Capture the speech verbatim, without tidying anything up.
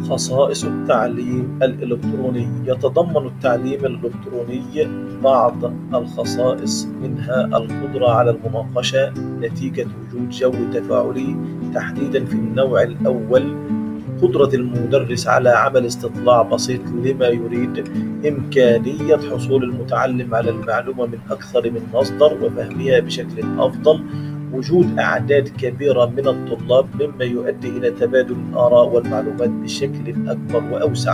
خصائص التعليم الإلكتروني. يتضمن التعليم الإلكتروني بعض الخصائص، منها القدرة على المناقشة نتيجة وجود جو تفاعلي، تحديدًا في النوع الأول، قدرة المدرس على عمل استطلاع بسيط لما يريد، إمكانية حصول المتعلم على المعلومة من أكثر من مصدر وفهمها بشكل أفضل، وجود أعداد كبيرة من الطلاب مما يؤدي إلى تبادل الآراء والمعلومات بشكل أكبر وأوسع.